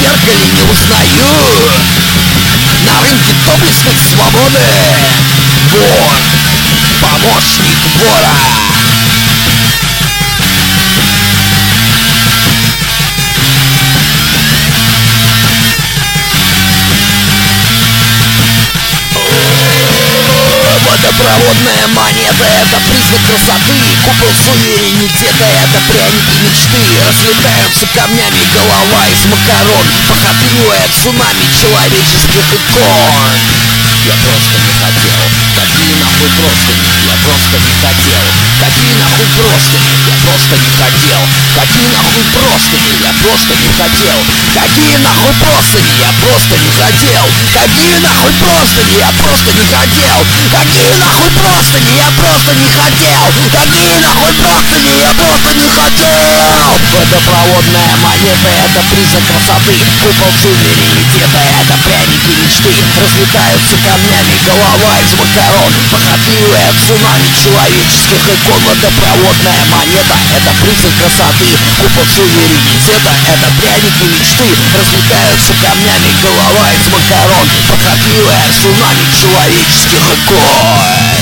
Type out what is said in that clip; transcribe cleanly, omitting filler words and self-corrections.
зеркале не узнаю. На рынке доблестных свободы вор, помощник вора. Водопроводная монета — это признак красоты. Купол суверенитета — это пряники мечты. Разлетаются камнями голова из макарон. Похотливое цунами человеческих икон. Я просто не хотел, какие нахуй простыни. Я просто не хотел, какие нахуй простыни. Я просто не хотел, какие нахуй простыни. Я просто не хотел, какие нахуй простыни. Я просто не хотел, какие нахуй простыни. Я просто не хотел, какие нахуй простыни. Я просто не хотел, какие нахуй простыни. Я просто не хотел. Водопроводная монета — это признак красоты. Купол суверенитета — это пряники мечты. Разлетаются камнями голова из макарон. Похотливое цунами человеческих икон. Водопроводная монета — это признак красоты. Купол суверенитета — это пряники мечты. Разлетаются камнями голова из макарон. Похотливое цунами человеческих икон.